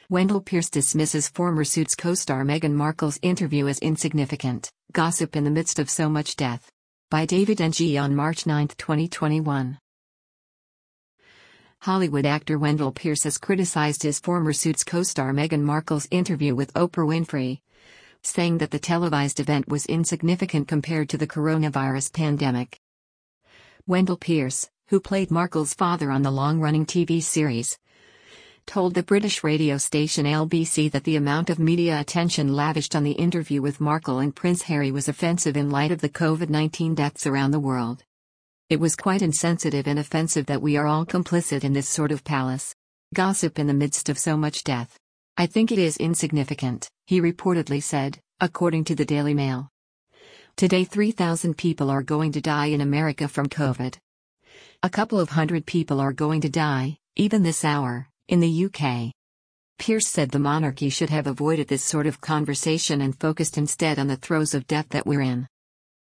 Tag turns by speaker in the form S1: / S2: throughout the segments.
S1: Wendell Pierce dismisses former Suits co-star Meghan Markle's interview as insignificant. Gossip in the midst of so much death. By David Ng on March 9, 2021. Hollywood actor Wendell Pierce has criticized his former Suits co-star Meghan Markle's interview with Oprah Winfrey, saying that the televised event was insignificant compared to the coronavirus pandemic. Wendell Pierce, who played Markle's father on the long-running TV series, told the British radio station LBC that the amount of media attention lavished on the interview with Markle and Prince Harry was offensive in light of the COVID-19 deaths around the world. It was quite insensitive and offensive that we are all complicit in this sort of palace gossip in the midst of so much death. I think it is insignificant, he reportedly said, according to the Daily Mail. Today 3,000 people are going to die in America from COVID. A couple of hundred people are going to die, even this hour, in the UK. Pierce said the monarchy should have avoided this sort of conversation and focused instead on the throes of death that we're in.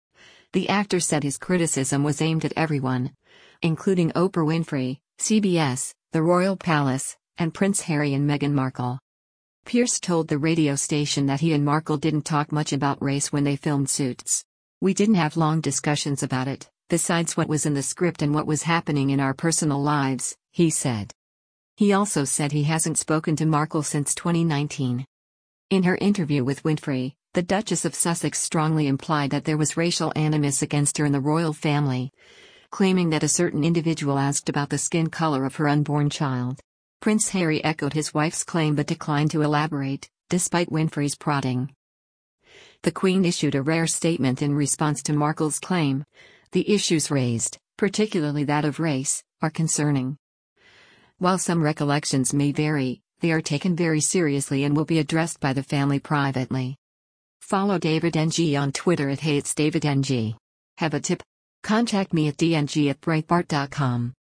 S1: The actor said his criticism was aimed at everyone, including Oprah Winfrey, CBS, the Royal Palace, and Prince Harry and Meghan Markle. Pierce told the radio station that he and Markle didn't talk much about race when they filmed Suits. We didn't have long discussions about it, besides what was in the script and what was happening in our personal lives, he said. He also said he hasn't spoken to Markle since 2019. In her interview with Winfrey, the Duchess of Sussex strongly implied that there was racial animus against her in the royal family, claiming that a certain individual asked about the skin color of her unborn child. Prince Harry echoed his wife's claim but declined to elaborate, despite Winfrey's prodding. The Queen issued a rare statement in response to Markle's claim. The issues raised, particularly that of race, are concerning. While some recollections may vary, they are taken very seriously and will be addressed by the family privately. Follow David Ng on Twitter at @HeyIt'sDavidNG. Have a tip? Contact me at dng@breitbart.com.